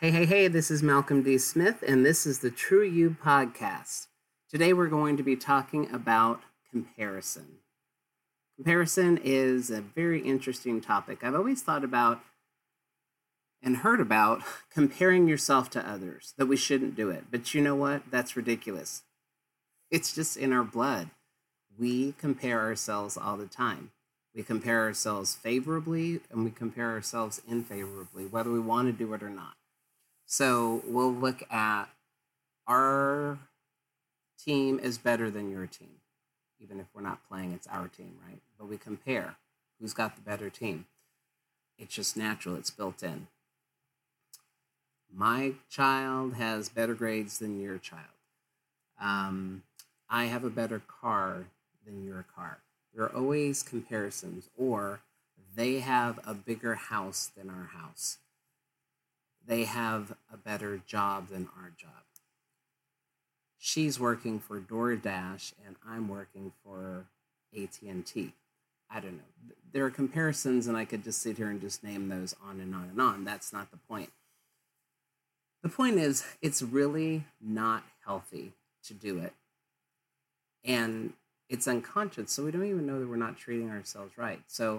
Hey, this is Malcolm D. Smith, and this is the True You podcast. Today we're going to be talking about comparison. Comparison is a very interesting topic. I've always thought about and heard about comparing yourself to others, that we shouldn't do it. But you know what? That's ridiculous. It's just in our blood. We compare ourselves all the time. We compare ourselves favorably and we compare ourselves unfavorably, whether we want to do it or not. So we'll look at our team is better than your team. Even if we're not playing, it's our team, right? But we compare who's got the better team. It's just natural, it's built in. My child has better grades than your child. I have a better car than your car. There are always comparisons, or they have a bigger house than our house. They have a better job than our job. She's working for DoorDash and I'm working for AT&T. I don't know. There are comparisons and I could just sit here and just name those on and on and on. That's not the point. The point is, it's really not healthy to do it. And it's unconscious, so we don't even know that we're not treating ourselves right. So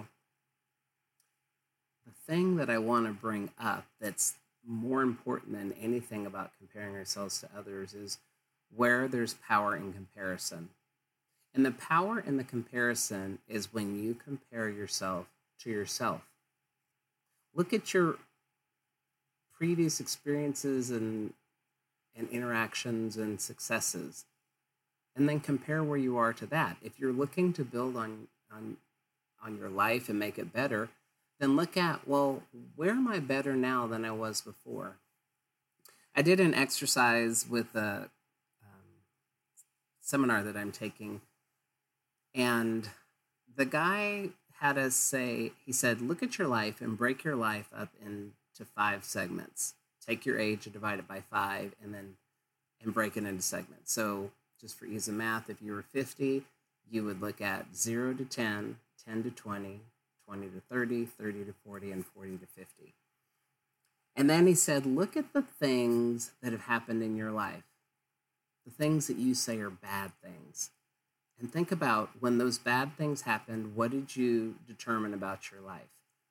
the thing that I want to bring up that's more important than anything about comparing ourselves to others is where there's power in comparison. And the power in the comparison is when you compare yourself to yourself. Look at your previous experiences and interactions and successes, and then compare where you are to that. If you're looking to build on your life and make it better, then look at, well, where am I better now than I was before? I did an exercise with a seminar that I'm taking, and the guy had us say, he said, look at your life and break your life up into 5 segments. Take your age and divide it by 5, and break it into segments. So just for ease of math, if you were 50, you would look at 0 to 10, 10 to 20, 20 to 30, 30 to 40, and 40 to 50. And then he said, look at the things that have happened in your life, the things that you say are bad things. And think about when those bad things happened, what did you determine about your life?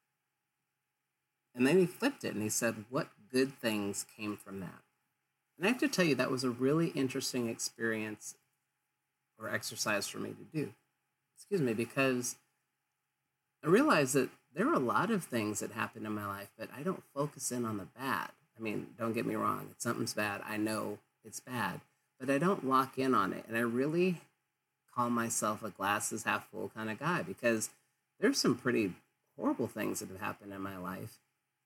And then he flipped it and he said, what good things came from that? And I have to tell you, that was a really interesting experience or exercise for me to do. Because I realized that there are a lot of things that happen in my life, but I don't focus in on the bad. I mean, don't get me wrong. If something's bad, I know it's bad, but I don't lock in on it. And I really call myself a glasses half full kind of guy, because there's some pretty horrible things that have happened in my life.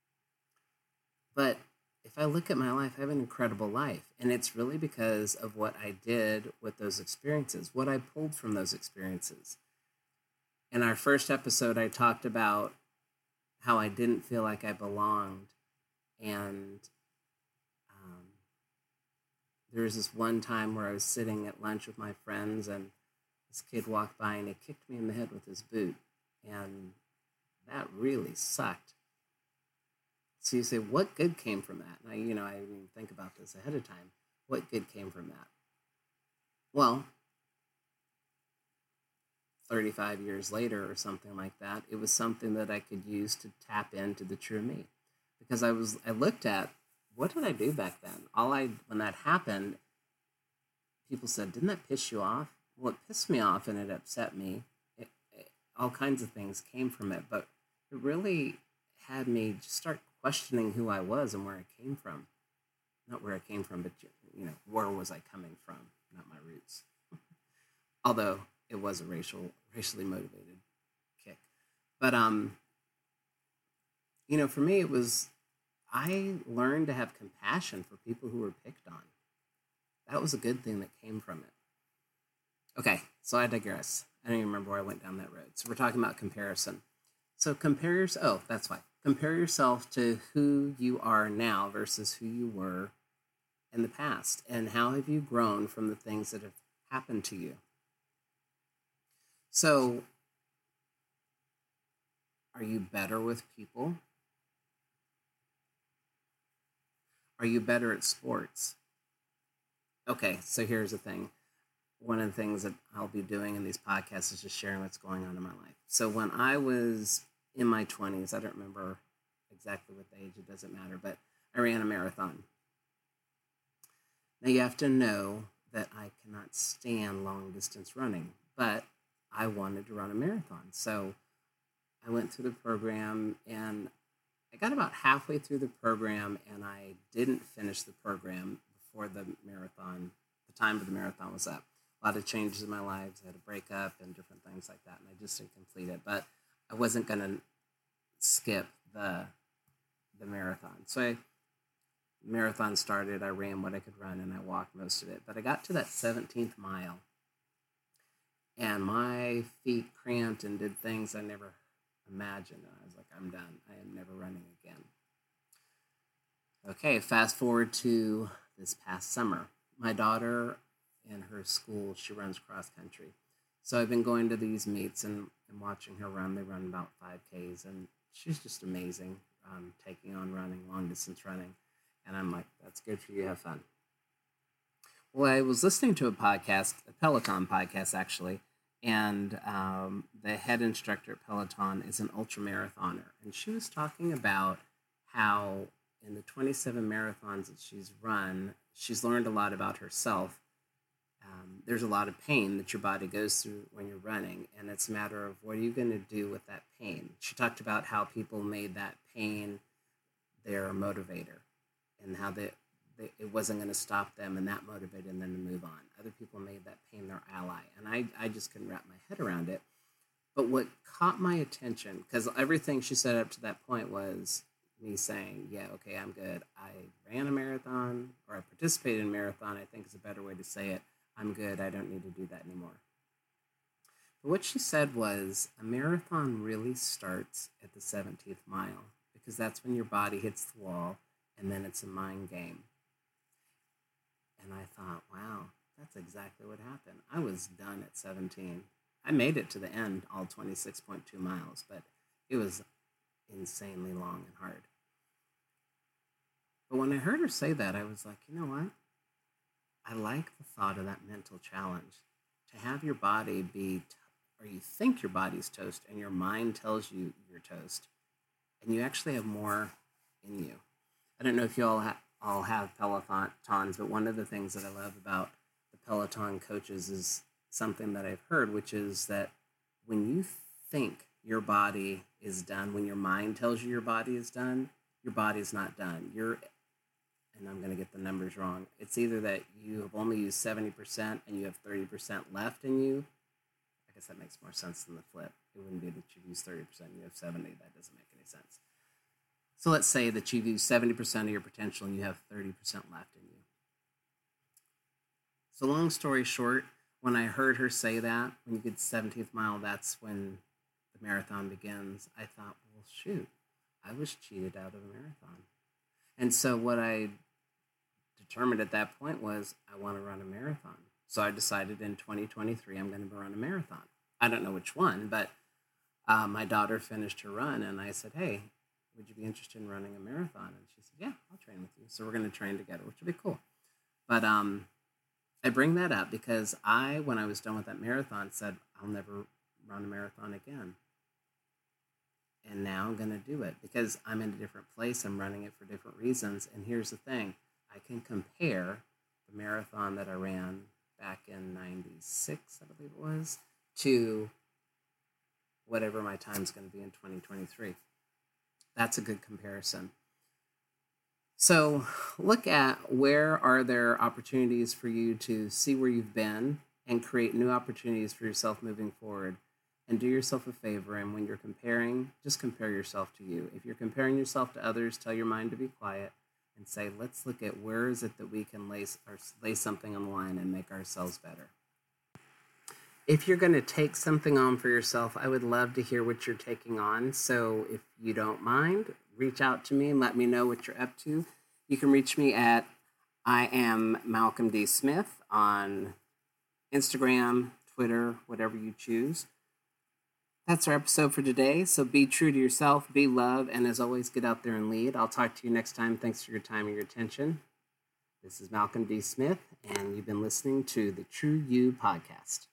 But if I look at my life, I have an incredible life. And it's really because of what I did with those experiences, what I pulled from those experiences. In our first episode, I talked about how I didn't feel like I belonged. And there was this one time where I was sitting at lunch with my friends, and this kid walked by and he kicked me in the head with his boot. And that really sucked. So you say, what good came from that? And I didn't think about this ahead of time. What good came from that? Well, 35 years later or something like that, it was something that I could use to tap into the true me. Because I looked at, what did I do back then? When that happened, people said, didn't that piss you off? Well, it pissed me off and it upset me. All kinds of things came from it, but it really had me just start questioning who I was and where I came from. Not where I came from, but where was I coming from? Not my roots. Although it was a racially motivated kick. But for me, I learned to have compassion for people who were picked on. That was a good thing that came from it. Okay, so I digress. I don't even remember where I went down that road. So we're talking about comparison. So that's why. Compare yourself to who you are now versus who you were in the past. And how have you grown from the things that have happened to you? So, are you better with people? Are you better at sports? Okay, so here's the thing. One of the things that I'll be doing in these podcasts is just sharing what's going on in my life. So when I was in my 20s, I don't remember exactly what the age, it doesn't matter, but I ran a marathon. Now you have to know that I cannot stand long distance running, but I wanted to run a marathon. So I went through the program and I got about halfway through the program and I didn't finish the program before the time of the marathon was up. A lot of changes in my life. I had to break up and different things like that, and I just didn't complete it. But I wasn't going to skip the marathon. So marathon started, I ran what I could run, and I walked most of it. But I got to that 17th mile, and my feet cramped and did things I never imagined. And I was like, I'm done. I am never running again. Okay, fast forward to this past summer. My daughter in her school, she runs cross country. So I've been going to these meets and watching her run. They run about 5Ks, and she's just amazing, taking on running, long distance running. And I'm like, that's good for you, have fun. Well, I was listening to a podcast, a Peloton podcast actually, and the head instructor at Peloton is an ultra marathoner. And she was talking about how in the 27 marathons that she's run, she's learned a lot about herself. There's a lot of pain that your body goes through when you're running, and it's a matter of what are you going to do with that pain. She talked about how people made that pain their motivator and how it wasn't going to stop them, and that motivated them to move on. Other people made that pain their ally, and I just couldn't wrap my head around it. But what caught my attention, because everything she said up to that point was me saying, yeah, okay, I'm good. I ran a marathon, or I participated in a marathon, I think is a better way to say it. I'm good. I don't need to do that anymore. But what she said was a marathon really starts at the 17th mile because that's when your body hits the wall and then it's a mind game. And I thought, wow, that's exactly what happened. I was done at 17. I made it to the end, all 26.2 miles, but it was insanely long and hard. But when I heard her say that, I was like, you know what? I like the thought of that mental challenge. To have your body be, or you think your body's toast, and your mind tells you you're toast, and you actually have more in you. I don't know if you all have Pelotons, but one of the things that I love about the Peloton coaches is something that I've heard, which is that when you think your body is done, when your mind tells you your body is done, your body's not done. And I'm going to get the numbers wrong. It's either that you have only used 70% and you have 30% left in you. I guess that makes more sense than the flip. It wouldn't be that you've used 30% and you have 70. That doesn't make any sense. So let's say that you've used 70% of your potential and you have 30% left in you. So long story short, when I heard her say that, when you get the 17th mile, that's when the marathon begins. I thought, well, shoot, I was cheated out of the marathon. And so what I determined at that point was I want to run a marathon. So I decided in 2023 I'm going to run a marathon. I don't know which one, but my daughter finished her run and I said, hey, would you be interested in running a marathon? And she said, yeah, I'll train with you. So we're going to train together, which will be cool. But I bring that up because when I was done with that marathon, said I'll never run a marathon again. And now I'm going to do it because I'm in a different place. I'm running it for different reasons. And here's the thing. I can compare the marathon that I ran back in 96, I believe it was, to whatever my time's going to be in 2023. That's a good comparison. So look at where are there opportunities for you to see where you've been and create new opportunities for yourself moving forward. And do yourself a favor, and when you're comparing, just compare yourself to you. If you're comparing yourself to others, tell your mind to be quiet and say, let's look at where is it that we can lay something on the line and make ourselves better. If you're going to take something on for yourself, I would love to hear what you're taking on. So if you don't mind, reach out to me and let me know what you're up to. You can reach me at I am Malcolm D. Smith on Instagram, Twitter, whatever you choose. That's our episode for today. So be true to yourself, be love, and as always, get out there and lead. I'll talk to you next time. Thanks for your time and your attention. This is Malcolm D. Smith, and you've been listening to the True You Podcast.